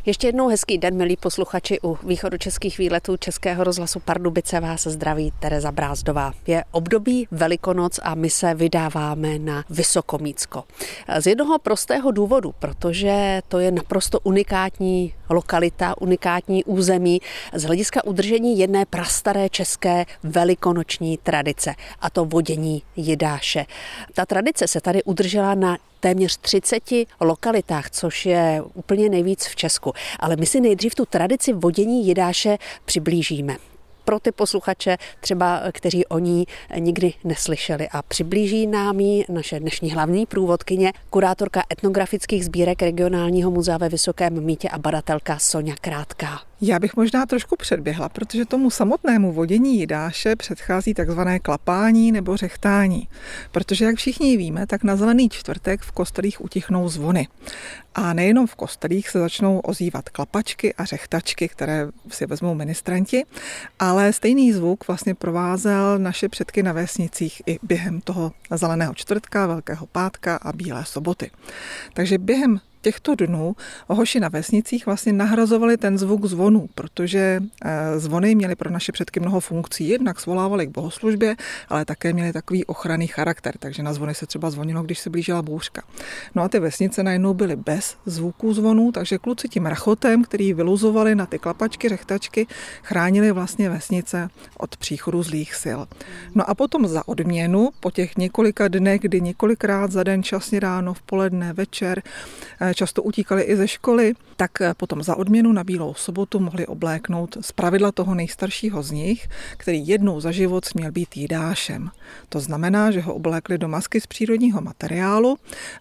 Ještě jednou hezký den, milí posluchači, u východočeských výletů Českého rozhlasu Pardubice vás zdraví Tereza Brázdová. Je období Velikonoc a my se vydáváme na Vysokomícko. Z jednoho prostého důvodu, protože to je naprosto unikátní lokalita, unikátní území z hlediska udržení jedné prastaré české velikonoční tradice, a to vodění jidáše. Ta tradice se tady udržela na téměř 30 lokalitách, což je úplně nejvíc v Česku. Ale my si nejdřív tu tradici vodění jidáše přiblížíme. Pro ty posluchače třeba, kteří o ní nikdy neslyšeli, a přiblíží nám ji naše dnešní hlavní průvodkyně, kurátorka etnografických sbírek Regionálního muzea ve Vysokém Mýtě a badatelka Soňa Krátká. Já bych možná trošku předběhla, protože tomu samotnému vodění jidáše předchází takzvané klapání nebo řechtání. Protože, jak všichni víme, tak na Zelený čtvrtek v kostelích utichnou zvony. A nejenom v kostelích se začnou ozývat klapačky a řechtačky, které si vezmou ministranti, ale stejný zvuk vlastně provázel naše předky na vesnicích i během toho Zeleného čtvrtka, Velkého pátka a Bílé soboty. Takže během těchto dnů hoši na vesnicích vlastně nahrazovali ten zvuk zvonů, protože zvony měly pro naše předky mnoho funkcí. Jednak svolávali k bohoslužbě, ale také měly takový ochranný charakter, takže na zvony se třeba zvonilo, když se blížila bouřka. No a ty vesnice najednou byly bez zvuků zvonů, takže kluci tím rachotem, který vyluzovali na ty klapačky, řechtačky, chránili vlastně vesnice od příchodu zlých sil. No a potom za odměnu, po těch několika dnech, kdy několikrát za den, časně ráno, v poledne, večer, často utíkali i ze školy, tak potom za odměnu na Bílou sobotu mohli obléknout zpravidla toho nejstaršího z nich, který jednou za život směl být jidášem. To znamená, že ho oblékli do masky z přírodního materiálu,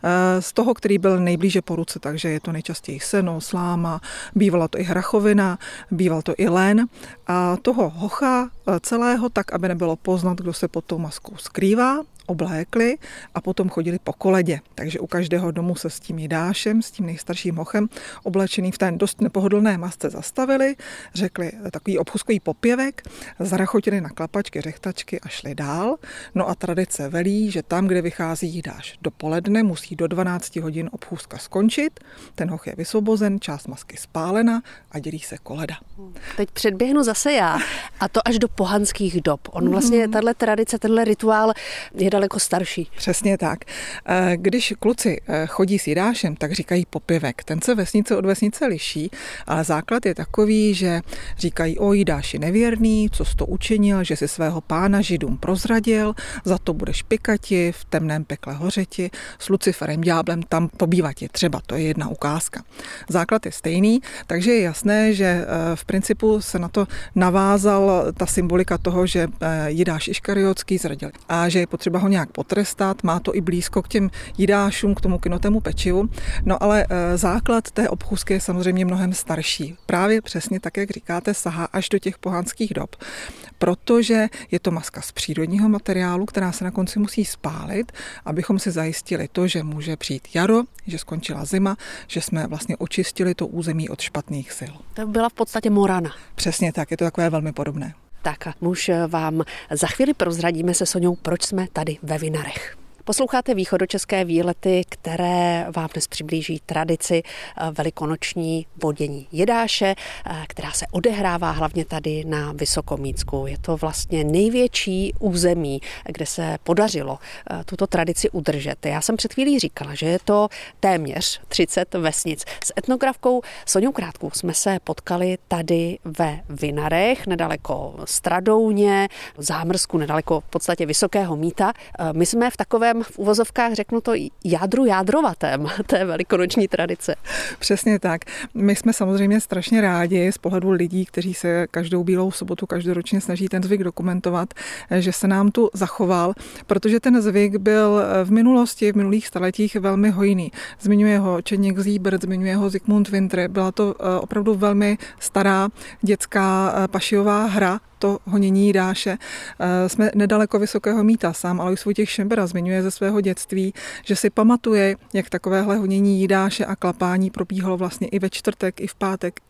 z toho, který byl nejblíže po ruce, takže je to nejčastěji seno, sláma, bývala to i hrachovina, býval to i len, a toho hocha celého tak, aby nebylo poznat, kdo se pod tou maskou skrývá, oblékli a potom chodili po koledě. Takže u každého domu se s tím jidášem, s tím nejstarším hochem, oblečený v té dost nepohodlné masce zastavili, řekli takový obchůzkový popěvek, zarachotili na klapačky, řechtačky a šli dál. No a tradice velí, že tam, kde vychází jidáš dopoledne, musí do 12 hodin obchůzka skončit, ten hoch je vysvobozen, část masky spálena a dělí se koleda. Teď předběhnu zase já, a to až do pohanských dob. On vlastně, tahle tradice, tenhle rituál je daleko starší. Přesně tak. Když kluci chodí s jidášem, tak říkají popěvek. Ten se vesnice od vesnice liší, ale základ je takový, že říkají: o jidáši nevěrný, co jsi to učinil, že si svého pána Židům prozradil, za to budeš pikati, v temném pekle hořeti, s Luciferem ďáblem tam pobývati. Třeba to je jedna ukázka. Základ je stejný, takže je jasné, že v principu se na to navázal ta symbolika toho, že jidáš Iškariotský zradil a že je potřeba ho nějak potrestat, má to i blízko k těm jidášům, k tomu kynotému pečivu. No ale základ té obchůzky je samozřejmě mnohem starší. Právě přesně tak, jak říkáte, sahá až do těch pohanských dob, protože je to maska z přírodního materiálu, která se na konci musí spálit, abychom si zajistili to, že může přijít jaro, že skončila zima, že jsme vlastně očistili to území od špatných sil. To byla v podstatě morana. Přesně tak, je to takové velmi podobné. Tak a už vám za chvíli prozradíme se Soňou, proč jsme tady ve Vinarech. Posloucháte východočeské výlety, které vám dnes přiblíží tradici velikonoční vodění jidáše, která se odehrává hlavně tady na Vysokomítsku. Je to vlastně největší území, kde se podařilo tuto tradici udržet. Já jsem před chvílí říkala, že je to téměř 30 vesnic. S etnografkou Soňou Krátkou jsme se potkali tady ve Vinarech, nedaleko Stradouně, v Zámrsku, nedaleko v podstatě Vysokého Mýta. My jsme v takovém, v uvozovkách řeknu to, jádrovatém té velikonoční tradice. Přesně tak. My jsme samozřejmě strašně rádi z pohledu lidí, kteří se každou Bílou sobotu každoročně snaží ten zvyk dokumentovat, že se nám tu zachoval, protože ten zvyk byl v minulosti, v minulých staletích velmi hojný. Zmiňuje ho Čeněk Zíbert, zmiňuje ho Zikmund Winter. Byla to opravdu velmi stará dětská pašiová hra, to honění jidáše. Jsme nedaleko Vysokého Mýta. Sám Alois Vojtěch Šembera zmiňuje ze svého dětství, že si pamatuje, jak takovéhle honění jidáše a klapání probíhalo vlastně i ve čtvrtek, i v pátek,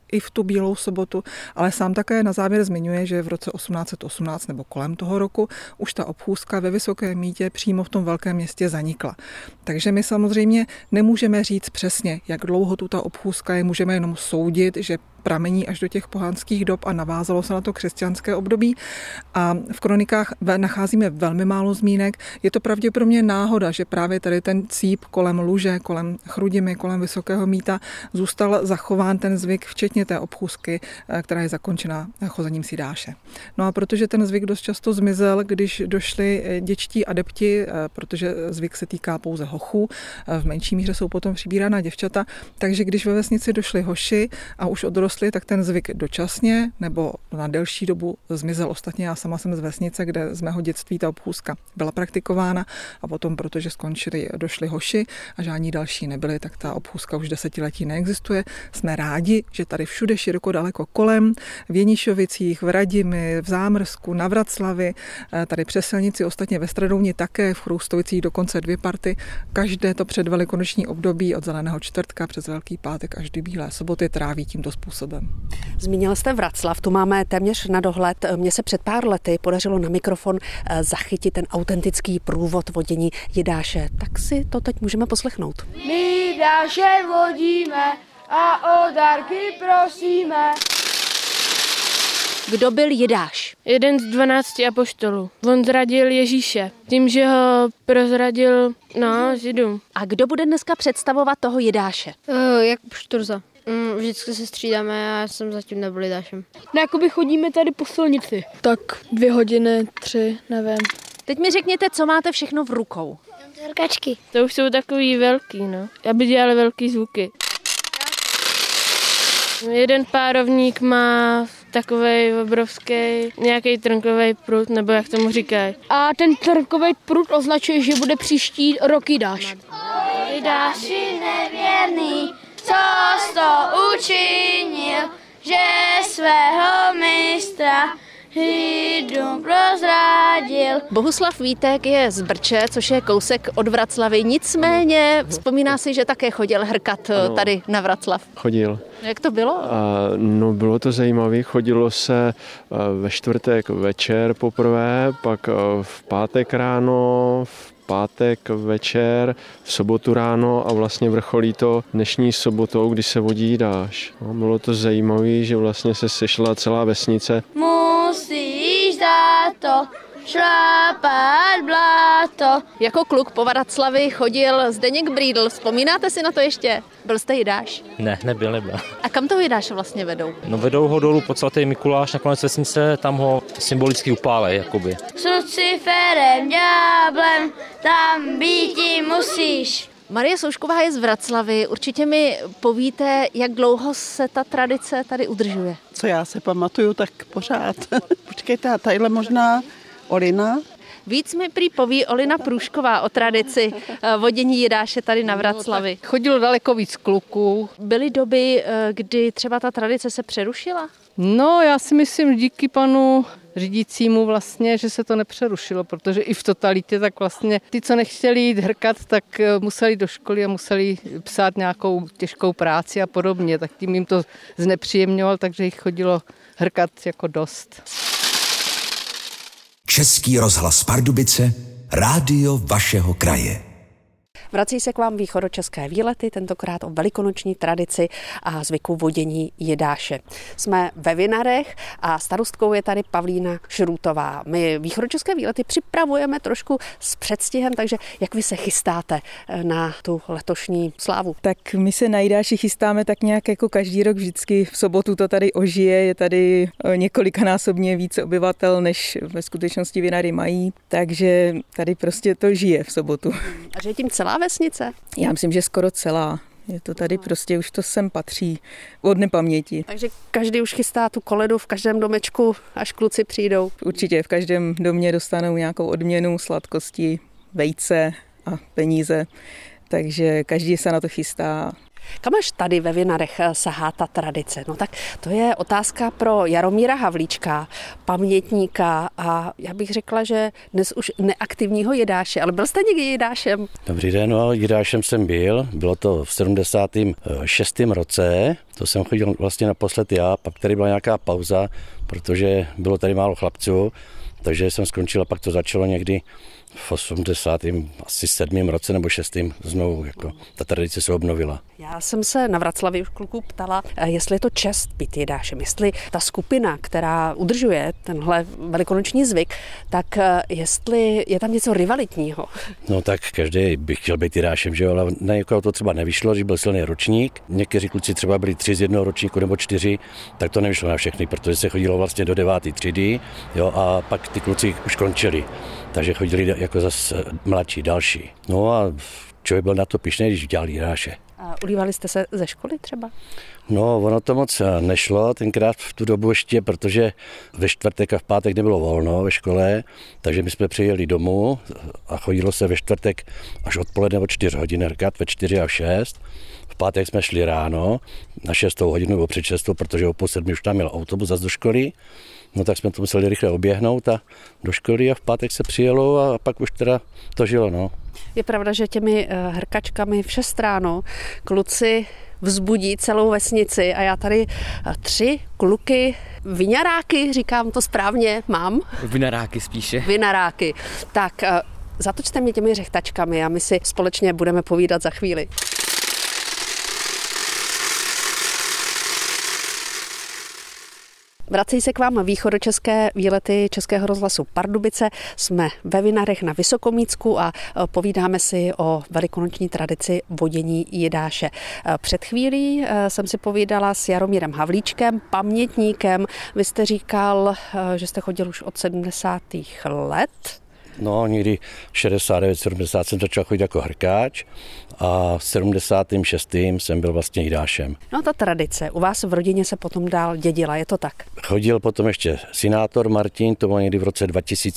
i v tu Bílou sobotu, ale sám také na závěr zmiňuje, že v roce 1818 nebo kolem toho roku už ta obchůzka ve Vysokém Mýtě přímo v tom velkém městě zanikla. Takže my samozřejmě nemůžeme říct přesně, jak dlouho tu ta obchůzka je, můžeme jenom soudit, že pramení až do těch pohanských dob a navázalo se na to křesťanské období. A v kronikách nacházíme velmi málo zmínek. Je to pravděpodobně náhoda, že právě tady ten cíp kolem Luže, kolem Chrudimi, kolem Vysokého Mýta zůstal zachován ten zvyk, včetně té obchůzky, která je zakončena chozením sidáše. No a protože ten zvyk dost často zmizel, když došli děčtí adepti, protože zvyk se týká pouze hochů, v menší míře jsou potom přibírána děvčata, takže když ve vesnici došli hoši a už odrostli, tak ten zvyk dočasně nebo na delší dobu zmizel. Ostatně já sama jsem z vesnice, kde z mého dětství ta obchůzka byla praktikována a potom, protože došli hoši a žádní další nebyli, tak ta obchůzka už desetiletí neexistuje. Jsme rádi, že tady všude široko daleko kolem, v Jenišovicích, v Radimi, v Zámrsku, na Vraclavi, tady přes silnici, ostatně ve Stradouni také, v Chroustovicích dokonce 2 party. Každé to předvelikonoční období od Zeleného čtvrtka přes Velký pátek až do Bílé soboty tráví tímto způsobem. Zmínil jste Vraclav, tu máme téměř na dohled. Mně se před pár lety podařilo na mikrofon zachytit ten autentický průvod vodění Jidáše. Tak si to teď můžeme poslechnout. My Jidáše vodíme a o dárky prosíme. Kdo byl Jidáš? Jeden z 12 apoštolů. On zradil Ježíše tím, že ho prozradil Židům. A kdo bude dneska představovat toho Jidáše? Jakub Šturza. Vždycky se střídáme a já jsem zatím nebyl Jidášem. No, jakoby chodíme tady po silnici. Tak 2 hodiny, 3, nevím. Teď mi řekněte, co máte všechno v rukou. Rkačky. To už jsou takový velký, aby dělali velký zvuky. Jeden párovník má takovej obrovský nějaký trnkový prut, nebo jak tomu říkají. A ten trnkový prut označuje, že bude příští rok Jidáš. Jidáši nevěrný, co jsi to učinil, že svého mistra Židům prozradil. Bohuslav Vítek je z Brče, což je kousek od Vraclavy. Nicméně vzpomíná si, že také chodil hrkat tady na Vraclav. Chodil. Jak to bylo? Bylo to zajímavé. Chodilo se ve čtvrtek večer poprvé, pak v pátek ráno, v pátek večer, v sobotu ráno a vlastně vrcholí to dnešní sobotou, kdy se vodí Jidáš. Bylo to zajímavé, že vlastně se sešla celá vesnice. Musíš dát to, šlapat bláto. Jako kluk po Vraclavi chodil Zdeněk Brýdl. Vzpomínáte si na to ještě? Byl jste Jidáš? Ne, nebyl. A kam toho Jidáše vlastně vedou? Vedou ho dolů pod svatý Mikuláš na konec vesnice, tam ho symbolicky upálej, jakoby. S Luciferem, ďáblem, tam býti musíš. Marie Soušková je z Vraclavy. Určitě mi povíte, jak dlouho se ta tradice tady udržuje. Co já se pamatuju, tak pořád. Počkejte, a tadyhle možná Olina. Víc mi prý poví Olina Průšková o tradici vodění Jidáše tady na Vraclavi. Chodilo daleko víc kluků. Byly doby, kdy třeba ta tradice se přerušila? No, já si myslím díky panu řídícímu vlastně, že se to nepřerušilo, protože i v totalitě tak vlastně ty, co nechtěli jít hrkat, tak museli jít do školy a museli psát nějakou těžkou práci a podobně, tak tím jim to znepříjemňoval, takže jich chodilo hrkat jako dost. Český rozhlas Pardubice, rádio vašeho kraje. Vrací se k vám východočeské výlety, tentokrát o velikonoční tradici a zvyku vodění Jidáše. Jsme ve Vinarech a starostkou je tady Pavlína Šrůtová. My východočeské výlety připravujeme trošku s předstihem, takže jak vy se chystáte na tu letošní slávu? Tak my se na Jidáši chystáme tak nějak jako každý rok vždycky. V sobotu to tady ožije, je tady několikanásobně více obyvatel, než ve skutečnosti Vinary mají, takže tady prostě to žije v sobotu. A že je tím celá vesnice? Já myslím, že skoro celá. Je to tady prostě, už to sem patří od nepaměti. Takže každý už chystá tu koledu v každém domečku, až kluci přijdou? Určitě, v každém domě dostanou nějakou odměnu, sladkosti, vejce a peníze, takže každý se na to chystá. Kam až tady ve Vinarech sahá ta tradice? No tak to je otázka pro Jaromíra Havlíčka, pamětníka a já bych řekla, že dnes už neaktivního jedáše, ale byl jste někdy jedášem? Dobrý den, no, jedášem jsem byl, bylo to v 76. roce, to jsem chodil vlastně naposled já, pak tady byla nějaká pauza, protože bylo tady málo chlapců, takže jsem skončil a pak to začalo někdy v 87. roce nebo 6. znovu, jako ta tradice se obnovila. Já jsem se na Vraclavě už kluků ptala, jestli je to čest být jedášem, jestli ta skupina, která udržuje tenhle velikonoční zvyk, tak jestli je tam něco rivalitního. No tak každý by chtěl být jedášem, že jo, ale na někoho to třeba nevyšlo, že byl silný ročník. Někteří kluci třeba byli 3 z jednoho ročníku nebo 4, tak to nevyšlo na všechny, protože se chodilo vlastně do 9. třídy, jo, a pak ty kluci už končili. Takže chodili jako zase mladší, další. No a člověk byl na to pyšný, když dělal jedáše. A ulívali jste se ze školy třeba? No, ono to moc nešlo tenkrát v tu dobu ještě, protože ve čtvrtek a v pátek nebylo volno ve škole, takže my jsme přijeli domů a chodilo se ve čtvrtek až odpoledne od 4 hodin hrkat, ve 4 a 6. V pátek jsme šli ráno na 6 hodinu nebo před 6, protože o půl 7 už tam měl autobus zase do školy. No tak jsme to museli rychle oběhnout a do školy a v pátek se přijelo a pak už teda to žilo, no. Je pravda, že těmi hrkačkami v 6 ráno kluci vzbudí celou vesnici a já tady 3 kluky, vinaráky, říkám to správně, mám? Vinaráky spíše. Vinaráky. Tak zatočte mě těmi řechtačkami a my si společně budeme povídat za chvíli. Vrací se k vám východočeské výlety Českého rozhlasu Pardubice. Jsme ve Vinarech na Vysokomícku a povídáme si o velikonoční tradici vodění jedáše. Před chvílí jsem si povídala s Jaromírem Havlíčkem, pamětníkem. Vy jste říkal, že jste chodil už od 70. let. No, někdy 69, 70 jsem začal chodit jako hrkáč a v 76. jsem byl vlastně jedášem. No ta tradice, u vás v rodině se potom dál dědila, je to tak? Chodil potom ještě senátor Martin, to bylo někdy v roce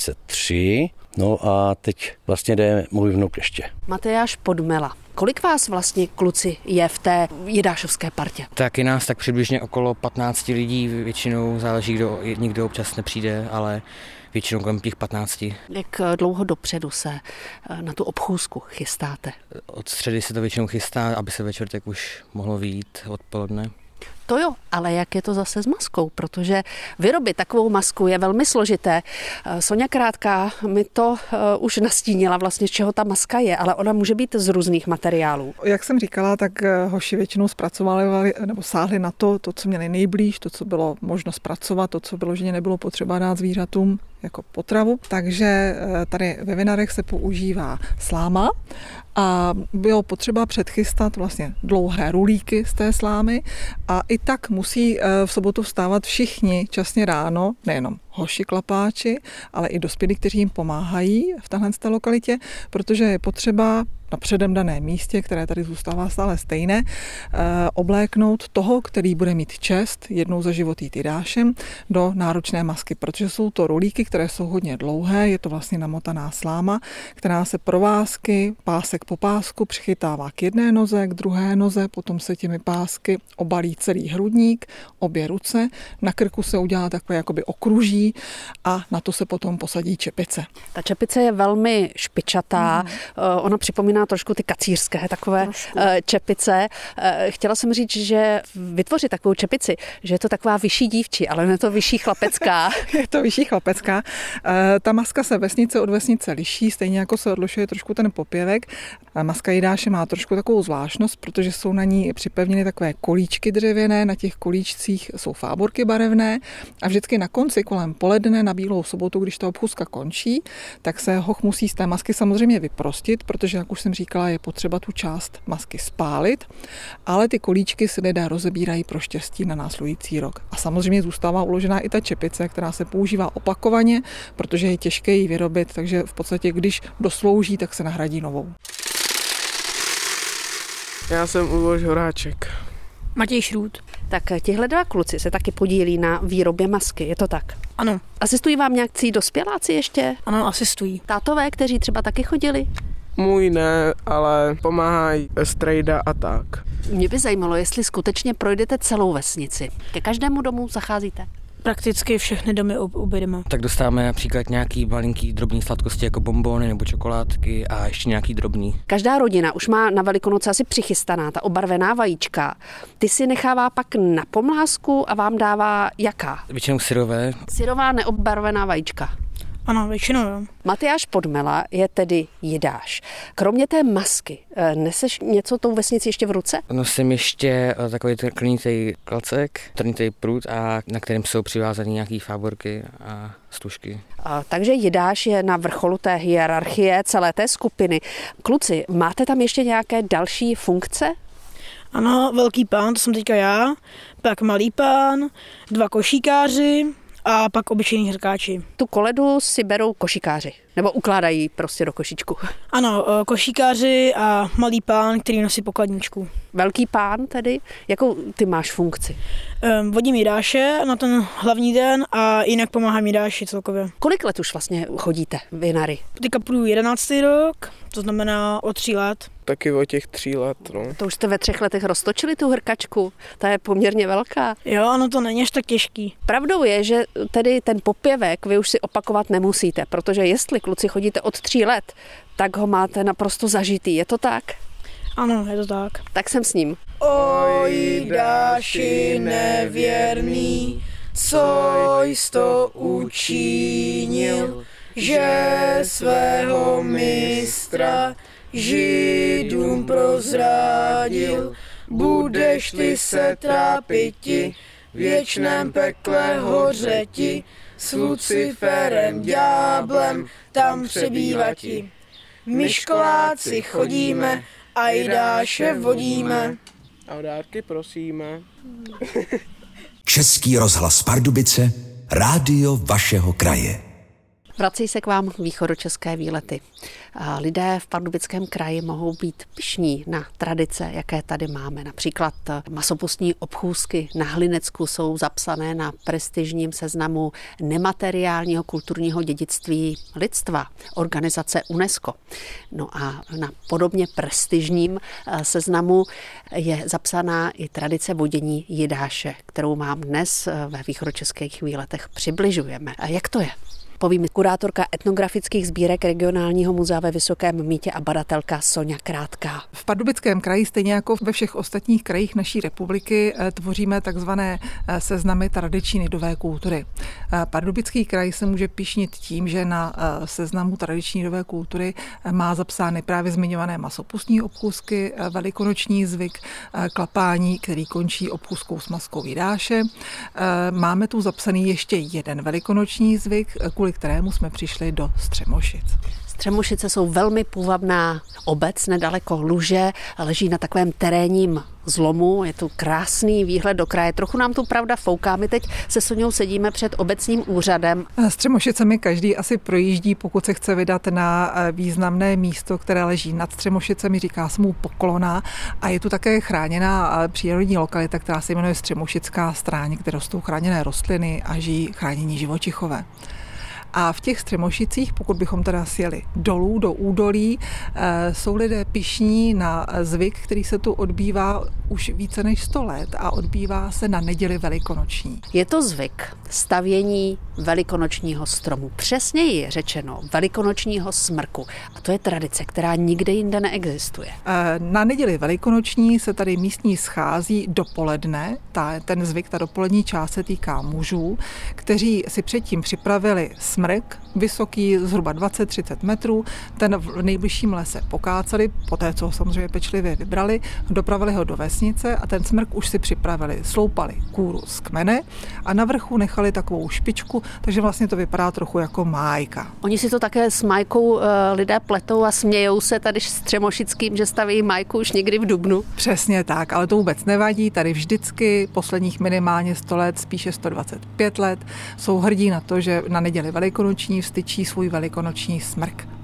2003, no a teď vlastně jde můj vnuk ještě. Matyáš Podmela. Kolik vás vlastně, kluci, je v té jedášovské partě? Tak je nás tak přibližně okolo 15 lidí, většinou záleží, nikdo občas nepřijde, ale většinou kolem těch 15. Jak dlouho dopředu se na tu obchůzku chystáte? Od středy se to většinou chystá, aby se ve čtvrtek už mohlo vyjít odpoledne. To jo, ale jak je to zase s maskou, protože vyrobit takovou masku je velmi složité. Soňa Krátká mi to už nastínila vlastně, z čeho ta maska je, ale ona může být z různých materiálů. Jak jsem říkala, tak hoši většinou zpracovali nebo sáhli na to, co měli nejblíž, to, co bylo možno zpracovat, to, co vyloženě nebylo potřeba dát zvířatům jako potravu. Takže tady ve Vinarech se používá sláma a bylo potřeba předchystat vlastně dlouhé rulíky z té slámy a i tak musí v sobotu vstávat všichni časně ráno, nejenom hoši klapáči, ale i dospělí, kteří jim pomáhají v téhle lokalitě, protože je potřeba na předem daném místě, které tady zůstává stále stejné, obléknout toho, který bude mít čest jednou za život jít jedášem do náročné masky, protože jsou to rulíky, které jsou hodně dlouhé, je to vlastně namotaná sláma, která se provázky, pásek po pásku přichytává k jedné noze, k druhé noze, potom se těmi pásky obalí celý hrudník, obě ruce, na krku se udělá takové jakoby okruží a na to se potom posadí čepice. Ta čepice je velmi špičatá, ona připomíná trošku ty kacířské takové čepice. Chtěla jsem říct, že vytvořit takovou čepici, že je to taková vyšší dívčí, ale ne to vyšší chlapecká. Je to vyšší chlapecká. Ta maska se vesnice od vesnice liší, stejně jako se odlišuje trošku ten popěvek. Maska jedáše má trošku takovou zvláštnost, protože jsou na ní připevněny takové kolíčky dřevěné, na těch kolíčcích jsou fáborky barevné a vždycky na konci kolem poledne na Bílou sobotu, když ta obchůzka končí, tak se hoch musí z té masky samozřejmě vyprostit, protože, jak už jsem říkala, je potřeba tu část masky spálit, ale ty kolíčky se lidé rozebírají pro štěstí na následující rok. A samozřejmě zůstává uložená i ta čepice, která se používá opakovaně, protože je těžké ji vyrobit, takže v podstatě, když doslouží, tak se nahradí novou. Já jsem Uvož Horáček. Matěj Šrůd. Tak tihle dva kluci se taky podílí na výrobě masky, je to tak? Ano. Asistují vám nějakcí dospěláci ještě? Ano, asistují. Tátové, kteří třeba taky chodili? Můj ne, ale pomáhají strejda a tak. Mě by zajímalo, jestli skutečně projdete celou vesnici. Ke každému domu zacházíte? Prakticky všechny domy objedeme. Tak dostáváme například nějaký malinký drobný sladkosti jako bonbony nebo čokoládky a ještě nějaký drobný. Každá rodina už má na Velikonoce asi přichystaná ta obarvená vajíčka. Ty si nechává pak na pomlázku a vám dává jaká? Většinou syrové. Syrová neobarvená vajíčka. Ano, většinou jo. Matyáš Podmela je tedy jidáš. Kromě té masky, neseš něco tou vesnici ještě v ruce? Nosím ještě takový klenitý klacek, trnitý prut, a na kterém jsou přivázané nějaké fáborky a stužky. Takže jidáš je na vrcholu té hierarchie celé té skupiny. Kluci, máte tam ještě nějaké další funkce? Ano, velký pán, to jsem teďka já, pak malý pán, 2 košíkáři a pak obyčejní hrkáči. Tu koledu si berou košíkáři, nebo ukládají prostě do košičku. Ano, košíkáři a malý pán, který nosí pokladničku. Velký pán tedy, jakou ty máš funkci? Vodím jidáše na ten hlavní den a jinak pomáhám jidáši celkově. Kolik let už vlastně chodíte vinary? Teďka půjdu 11. rok, to znamená o 3 let. Taky o těch 3 let, no. To už jste ve 3 letech roztočili tu hrkačku? Ta je poměrně velká. Jo, ano, to není až tak těžký. Pravdou je, že tedy ten popěvek vy už si opakovat nemusíte, protože jestli kluci chodíte od 3 let, tak ho máte naprosto zažitý. Je to tak? Ano, je to tak. Tak jsem s ním. O jidáši nevěrný, co jsi to učinil, že svého mistra Židům prozradil, budeš ty se trápiti, v věčném pekle hořeti, s Luciferem, ďáblem, tam přebývati. My školáci chodíme a jidáše vodíme. A dárky prosíme. Český rozhlas Pardubice, rádio vašeho kraje. Vrací se k vám východočeské výlety. Lidé v Pardubickém kraji mohou být pyšní na tradice, jaké tady máme. Například masopustní obchůzky na Hlinecku jsou zapsané na prestižním seznamu nemateriálního kulturního dědictví lidstva, organizace UNESCO. No a na podobně prestižním seznamu je zapsaná i tradice vodění jidáše, kterou vám dnes ve východočeských výletech přibližujeme. A jak to je? Poví mi kurátorka etnografických sbírek regionálního muzea ve Vysokém Mýtě a badatelka Soňa Krátká. V Pardubickém kraji, stejně jako ve všech ostatních krajích naší republiky, tvoříme takzvané seznamy tradiční lidové kultury. Pardubický kraj se může pyšnit tím, že na seznamu tradiční lidové kultury má zapsány právě zmiňované masopustní obchůzky, velikonoční zvyk, klapání, který končí obchůzkou s maskou jidáše. Máme tu zapsaný ještě jeden velikonoční zvyk, kvůli kterému jsme přišli do Střemošic. Střemošice jsou velmi půvabná obec nedaleko Luže, leží na takovém terénním zlomu, je tu krásný výhled do kraje. Trochu nám tu pravda fouká, my teď se Soňou sedíme před obecním úřadem. Střemošicemi každý asi projíždí, pokud se chce vydat na významné místo, které leží nad Střemošicemi, říká se mu Poklona, a je tu také chráněná přírodní lokalita, která se jmenuje Střemošická stráň, kde rostou chráněné rostliny a žijí chránění živočichové. A v těch Střemošicích, pokud bychom teda sjeli dolů do údolí, jsou lidé pyšní na zvyk, který se tu odbývá už více než 100 let a odbývá se na neděli velikonoční. Je to zvyk stavění velikonočního stromu. Přesněji řečeno velikonočního smrku. A to je tradice, která nikde jinde neexistuje. Na neděli velikonoční se tady místní schází dopoledne. Ten zvyk, ta dopolední část se týká mužů, kteří si předtím připravili smrk, vysoký zhruba 20-30 metrů, ten v nejbližším lese pokáceli, poté co ho samozřejmě pečlivě vybrali, dopravili ho do vesnice a ten smrk už si připravili. Sloupali kůru z kmene a na vrchu nechali takovou špičku, takže vlastně to vypadá trochu jako májka. Oni si to také s májkou lidé pletou a smějou se tady Střemošickým, že staví májku už někdy v dubnu. Přesně tak, ale to vůbec nevadí. Tady vždycky posledních minimálně 100 let, spíše 125 let, jsou hrdí na to, že na neděli velikonoční vstyčí svůj velikonoční smrk.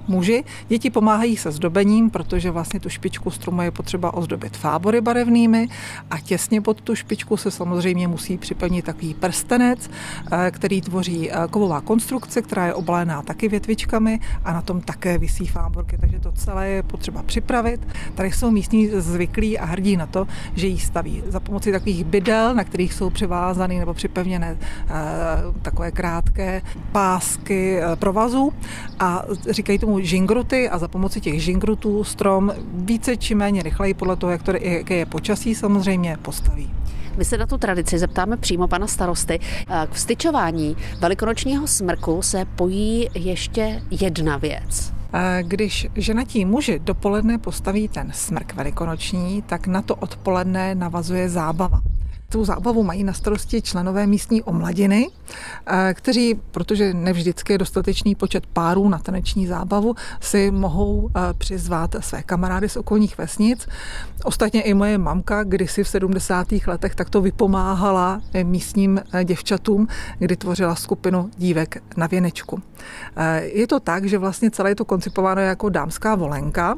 muži. Děti pomáhají se zdobením, protože vlastně tu špičku stromu je potřeba ozdobit fábory barevnými a těsně pod tu špičku se samozřejmě musí připevnit takový prstenec, který tvoří kovová konstrukce, která je obalená taky větvičkami a na tom také visí fáborky, takže to celé je potřeba připravit. Tady jsou místní zvyklí a hrdí na to, že ji staví za pomoci takových bydel, na kterých jsou přivázané nebo připevněné takové krátké pásky provazů a říkají tomu žingruty a za pomoci těch žingrutů strom více či méně rychleji podle toho, jaké je počasí samozřejmě postaví. My se na tu tradici zeptáme přímo pana starosty. K vstyčování velikonočního smrku se pojí ještě jedna věc. Když ženatí muži dopoledne postaví ten smrk velikonoční, tak na to odpoledne navazuje zábava. Tu zábavu mají na starosti členové místní omladiny, kteří, protože nevždycky je dostatečný počet párů na taneční zábavu, si mohou přizvat své kamarády z okolních vesnic. Ostatně i moje mamka kdysi v 70. letech takto vypomáhala místním děvčatům, kdy tvořila skupinu dívek na věnečku. Je to tak, že vlastně celé je to koncipováno jako dámská volenka.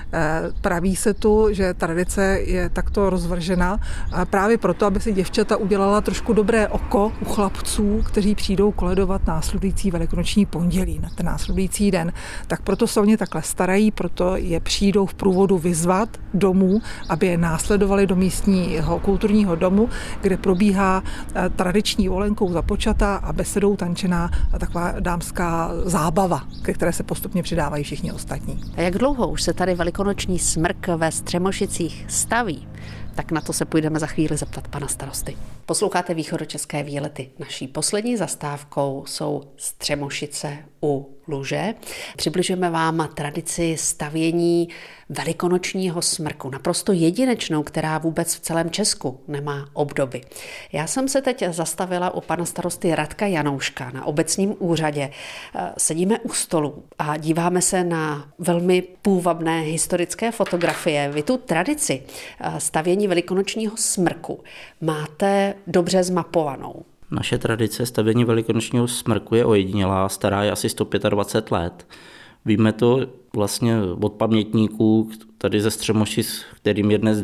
Praví se tu, že tradice je takto rozvržena právě proto, aby si děvčata udělala trošku dobré oko u chlapců, kteří přijdou koledovat následující velikonoční pondělí, na ten následující den. Tak proto se o ně takhle starají, proto je přijdou v průvodu vyzvat domů, aby je následovali do místního kulturního domu, kde probíhá tradiční volenkou započatá a besedou tančená taková dámská zábava, ke které se postupně přidávají všichni ostatní. A jak dlouho už se tady velikonoční smrk ve Střemošicích staví? Tak na to se půjdeme za chvíli zeptat pana starosty. Posloucháte Východočeské výlety. Naší poslední zastávkou jsou Střemošice u Luže. Přibližujeme vám tradici stavění velikonočního smrku, naprosto jedinečnou, která vůbec v celém Česku nemá obdoby. Já jsem se teď zastavila u pana starosty Radka Janouška na obecním úřadě. Sedíme u stolu a díváme se na velmi půvabné historické fotografie. Vy tu tradici stavění velikonočního smrku máte dobře zmapovanou. Naše tradice stavění velikonočního smrku je ojedinělá, stará je asi 125 let. Víme to vlastně od pamětníků tady ze Střemošic, kterým je dnes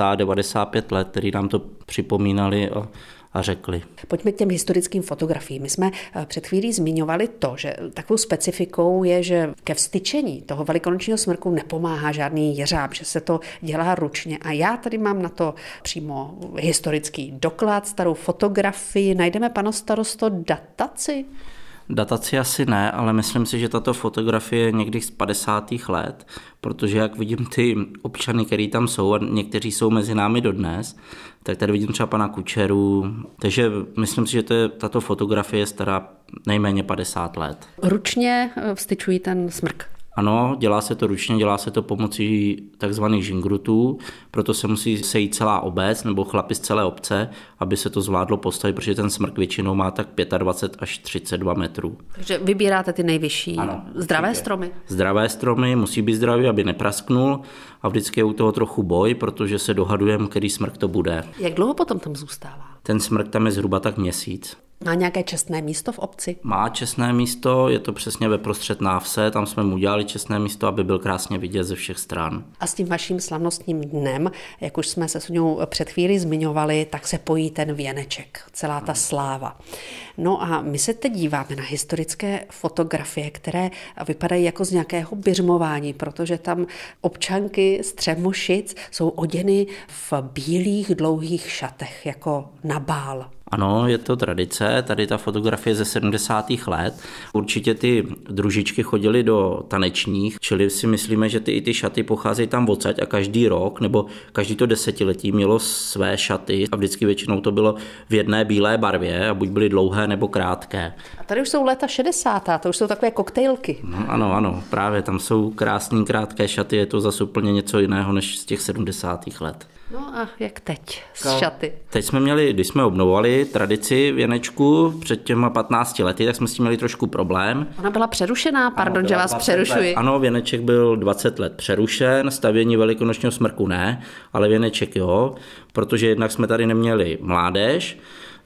90-95 let, který nám to připomínali a řekli. Pojďme k těm historickým fotografiím. My jsme před chvílí zmiňovali to, že takovou specifikou je, že ke vstyčení toho velikonočního smrku nepomáhá žádný jeřáb, že se to dělá ručně. A já tady mám na to přímo historický doklad, starou fotografii. Najdeme, pane starosto, dataci? Dataci asi ne, ale myslím si, že tato fotografie je někdy z 50. let, protože jak vidím ty občany, který tam jsou a někteří jsou mezi námi dodnes, tak tady vidím třeba pana Kučeru, takže myslím si, že tato fotografie je stará nejméně 50 let. Ručně vstyčují ten smrk. Ano, dělá se to ručně, dělá se to pomocí takzvaných žingrutů, proto se musí sejít celá obec nebo chlapi z celé obce, aby se to zvládlo postavit, protože ten smrk většinou má tak 25 až 32 metrů. Takže vybíráte ty nejvyšší, ano, zdravé stromy? Zdravé stromy, musí být zdraví, aby neprasknul a vždycky je u toho trochu boj, protože se dohadujeme, který smrk to bude. Jak dlouho potom tam zůstává? Ten smrk tam je zhruba tak měsíc. Má nějaké čestné místo v obci? Má čestné místo, je to přesně ve prostřed návse, tam jsme mu udělali čestné místo, aby byl krásně vidět ze všech stran. A s tím vaším slavnostním dnem, jak už jsme se s ňou před chvíli zmiňovali, tak se pojí ten věneček, celá ta sláva. No a my se teď díváme na historické fotografie, které vypadají jako z nějakého biřmování, protože tam občanky Střemošic jsou oděny v bílých dlouhých šatech, jako na bál. Ano, je to tradice, tady ta fotografie ze 70. let. Určitě ty družičky chodily do tanečních, čili si myslíme, že i ty šaty pocházejí tam odsaď a každý rok nebo každý to desetiletí mělo své šaty a vždycky většinou to bylo v jedné bílé barvě a buď byly dlouhé nebo krátké. A tady už jsou léta 60. To už jsou takové koktejlky. No, ano, právě tam jsou krásné krátké šaty, je to zase úplně něco jiného než z těch 70. let. No a jak teď s šaty? Teď jsme měli, když jsme obnovovali tradici věnečku před těma 15 lety, tak jsme s tím měli trošku problém. Ona byla přerušená, pardon, že vás přerušuji. Ano, věneček byl 20 let přerušen, stavění velikonočního smrku ne, ale věneček jo, protože jednak jsme tady neměli mládež,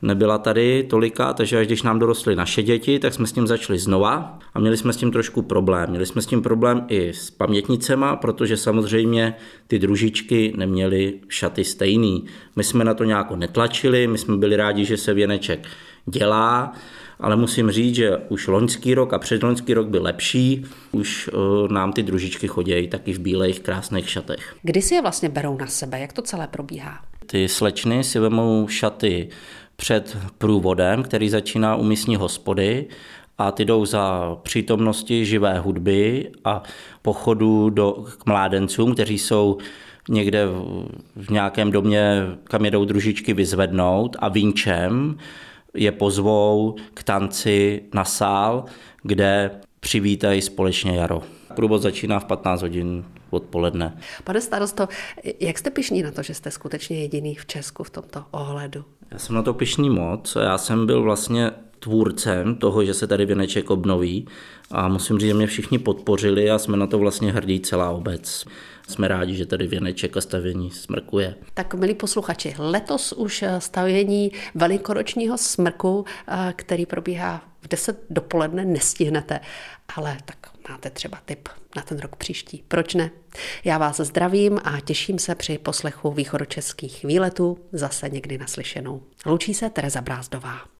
nebyla tady tolika, takže až když nám dorostly naše děti, tak jsme s tím začali znova a měli jsme s tím trošku problém. Měli jsme s tím problém i s pamětnicema, protože samozřejmě ty družičky neměly šaty stejný. My jsme na to nějak netlačili, my jsme byli rádi, že se věneček dělá, ale musím říct, že už loňský rok a předloňský rok byl lepší, už nám ty družičky chodí taky v bílejch krásných šatech. Kdy si je vlastně berou na sebe? Jak to celé probíhá? Ty slečny si vemou šaty před průvodem, který začíná u místní hospody, a ty jdou za přítomnosti živé hudby a pochodu k mládencům, kteří jsou někde v nějakém domě, kam jedou družičky vyzvednout, a vinčem je pozvou k tanci na sál, kde přivítají společně jaro. Průvod začíná v 15 hodin odpoledne. Pane starosto, jak jste pyšní na to, že jste skutečně jediný v Česku v tomto ohledu? Já jsem na to pyšný moc. Já jsem byl vlastně tvůrcem toho, že se tady věneček obnoví, a musím říct, že mě všichni podpořili a jsme na to vlastně hrdí, celá obec. Jsme rádi, že tady věneček a stavění smrku je. Tak, milí posluchači, letos už stavění velikonočního smrku, který probíhá v 10 dopoledne, nestihnete, ale tak máte třeba tip na ten rok příští. Proč ne? Já vás zdravím a těším se při poslechu východočeských výletů zase někdy naslyšenou. Loučí se Tereza Brázdová.